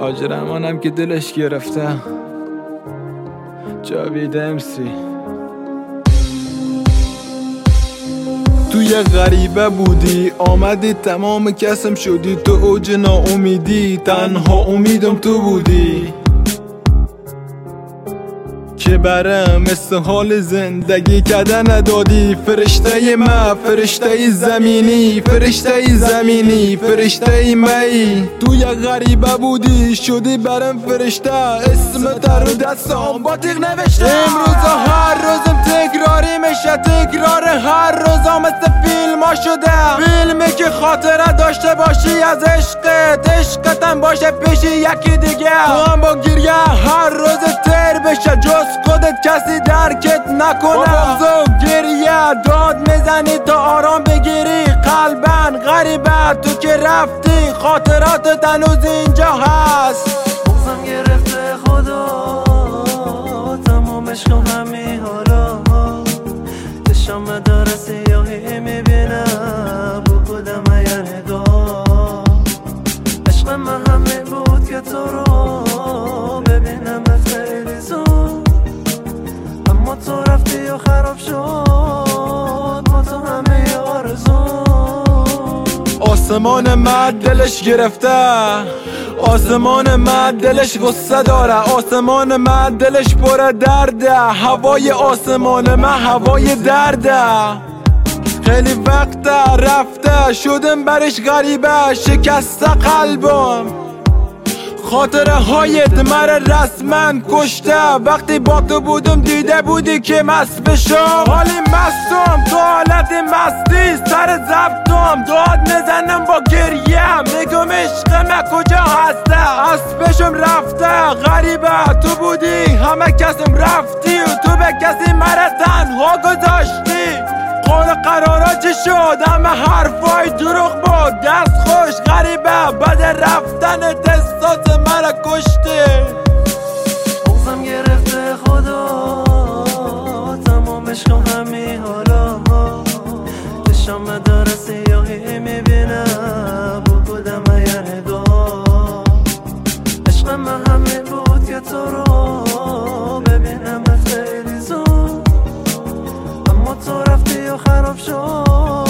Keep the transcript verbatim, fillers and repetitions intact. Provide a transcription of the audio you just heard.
حاج رحمانم که دلش گرفته. جاوید امسی تو یه غریبه بودی، آمدی تمام کسم شدی، تو اوج ناامیدی، تنها امیدم تو بودی که برم مثل حال زندگی کردن ندادی. فرشته ما، فرشته زمینی، فرشته زمینی، فرشته می. تو یه غریبه بودی شدی برم فرشته، اسم تر رو دستم با تیغ نوشته. امروز هر روزم تکراری میشه، تکرار هر روزم مثل فیلم ها شده، فیلمی که خاطره داشته باشی از عشقت، عشقتم باشه پیش یکی دیگه، تو هم با گریه هر روز تر بشه، جز خودت کسی درکت نکنه. بابا گریه داد میزنی تا آرام بگیری، قلبن غریبه تو که رفتی، خاطرات هنوز اینجا هست. بغزم گرفته خدا، تمام عشقم همین حالا، چشم داره سیاهی میبینه با خودم یه نگاه. عشق من همه بود که تو رو ببینم خیلی زود، اما تو رفتی و خراب شد با تو همه آرزو. آسمان من دلش گرفته، آسمان من دلش غصه داره، آسمان من دلش پر درده، هوای آسمان من هوای درده. خیلی وقت رفته شدم برش غریبه، شکسته قلبم، خاطره هایت مرا رسما کشته. وقتی با تو بودم دیده بودی که مست بشم، حالی مستم تو حالت مستی، سر ضبطم داد میزنم با گریه، میگم عشق من کجا هسته. اسبشم رفته غریبه تو بودی، همه کسم رفتی و تو به کسی مرا تنها گذاشتی. قول قرارا چی شد؟ همه حرفای دروغ بود، دست خوش غریبه بعد رفتن احساس مرا کشتی. بغزم گرفته خدا، تمام عشقم همین حالا، چشم داره سیاهی میبینه با خودم یه نگاه. عشق من همه بود که تو رو ببینم خیلی زود، اما تو رفتی و خراب شد